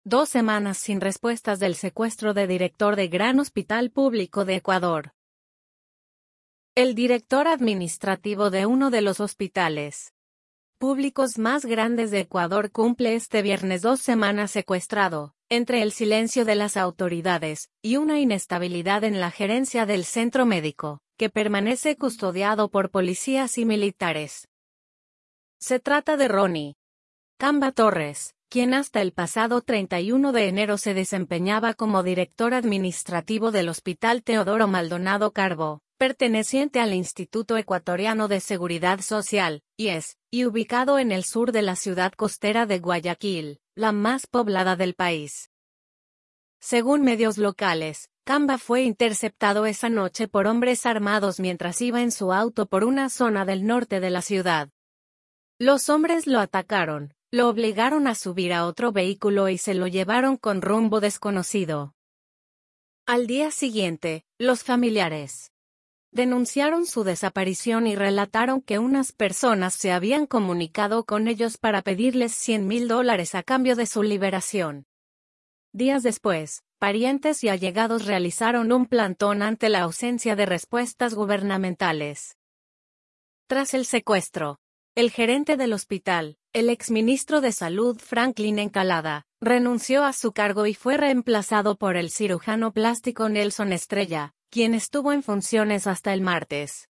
2 semanas sin respuestas del secuestro de director de Gran Hospital Público de Ecuador. El director administrativo de uno de los hospitales públicos más grandes de Ecuador cumple este viernes 2 semanas secuestrado, entre el silencio de las autoridades y una inestabilidad en la gerencia del centro médico, que permanece custodiado por policías y militares. Se trata de Ronnie Camba Torres, quien hasta el pasado 31 de enero se desempeñaba como director administrativo del Hospital Teodoro Maldonado Carbo, perteneciente al Instituto Ecuatoriano de Seguridad Social, IES, y ubicado en el sur de la ciudad costera de Guayaquil, la más poblada del país. Según medios locales, Camba fue interceptado esa noche por hombres armados mientras iba en su auto por una zona del norte de la ciudad. Los hombres lo atacaron, lo obligaron a subir a otro vehículo y se lo llevaron con rumbo desconocido. Al día siguiente, los familiares denunciaron su desaparición y relataron que unas personas se habían comunicado con ellos para pedirles $100,000 a cambio de su liberación. Días después, parientes y allegados realizaron un plantón ante la ausencia de respuestas gubernamentales. Tras el secuestro, el gerente del hospital, el exministro de Salud Franklin Encalada, renunció a su cargo y fue reemplazado por el cirujano plástico Nelson Estrella, quien estuvo en funciones hasta el martes.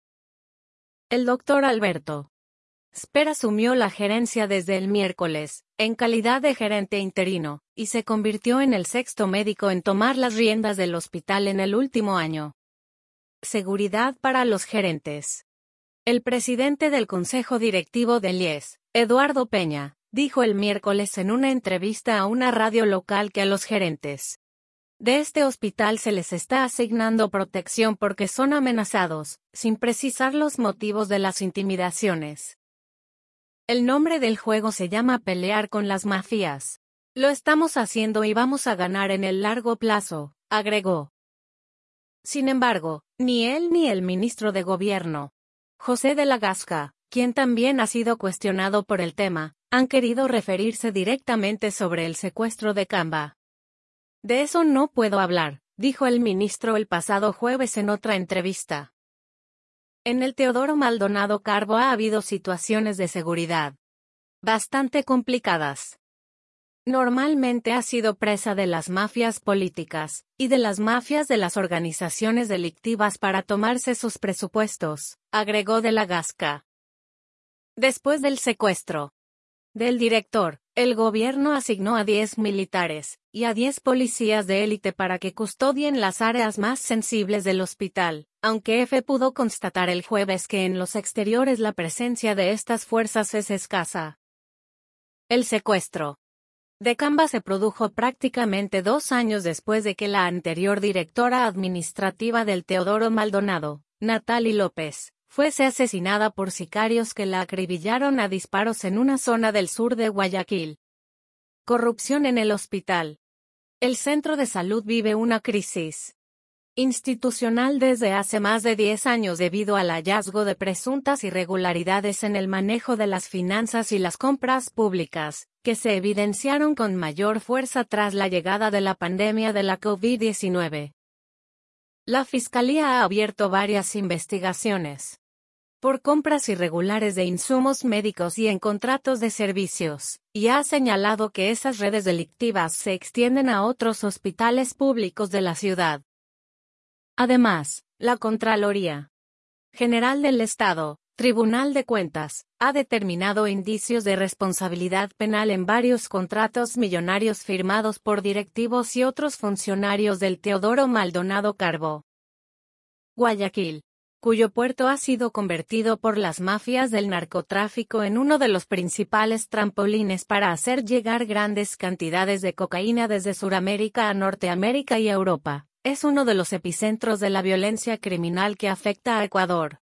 El doctor Alberto Sper asumió la gerencia desde el miércoles, en calidad de gerente interino, y se convirtió en el 6º médico en tomar las riendas del hospital en el último año. Seguridad para los gerentes. El presidente del Consejo Directivo del IES, Eduardo Peña, dijo el miércoles en una entrevista a una radio local que a los gerentes de este hospital se les está asignando protección porque son amenazados, sin precisar los motivos de las intimidaciones. El nombre del juego se llama pelear con las mafias. Lo estamos haciendo y vamos a ganar en el largo plazo, agregó. Sin embargo, ni él ni el ministro de Gobierno, José de la Gasca, quien también ha sido cuestionado por el tema, han querido referirse directamente sobre el secuestro de Camba. De eso no puedo hablar, dijo el ministro el pasado jueves en otra entrevista. En el Teodoro Maldonado Carbo ha habido situaciones de seguridad bastante complicadas. Normalmente ha sido presa de las mafias políticas y de las mafias de las organizaciones delictivas para tomarse sus presupuestos, agregó de la Gasca. Después del secuestro del director, el gobierno asignó a 10 militares y a 10 policías de élite para que custodien las áreas más sensibles del hospital, aunque EFE pudo constatar el jueves que en los exteriores la presencia de estas fuerzas es escasa. El secuestro de Camba se produjo prácticamente 2 años después de que la anterior directora administrativa del Teodoro Maldonado, Natalie López, fuese asesinada por sicarios que la acribillaron a disparos en una zona del sur de Guayaquil. Corrupción en el hospital. El centro de salud vive una crisis institucional desde hace más de 10 años debido al hallazgo de presuntas irregularidades en el manejo de las finanzas y las compras públicas, que se evidenciaron con mayor fuerza tras la llegada de la pandemia de la COVID-19. La Fiscalía ha abierto varias investigaciones por compras irregulares de insumos médicos y en contratos de servicios, y ha señalado que esas redes delictivas se extienden a otros hospitales públicos de la ciudad. Además, la Contraloría General del Estado, Tribunal de Cuentas, ha determinado indicios de responsabilidad penal en varios contratos millonarios firmados por directivos y otros funcionarios del Teodoro Maldonado Carbo. Guayaquil, cuyo puerto ha sido convertido por las mafias del narcotráfico en uno de los principales trampolines para hacer llegar grandes cantidades de cocaína desde Suramérica a Norteamérica y Europa, es uno de los epicentros de la violencia criminal que afecta a Ecuador.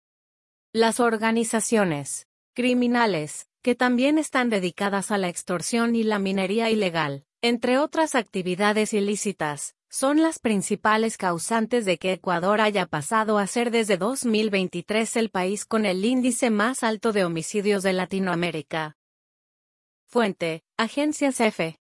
Las organizaciones criminales, que también están dedicadas a la extorsión y la minería ilegal, entre otras actividades ilícitas, son las principales causantes de que Ecuador haya pasado a ser desde 2023 el país con el índice más alto de homicidios de Latinoamérica. Fuente: Agencias EFE.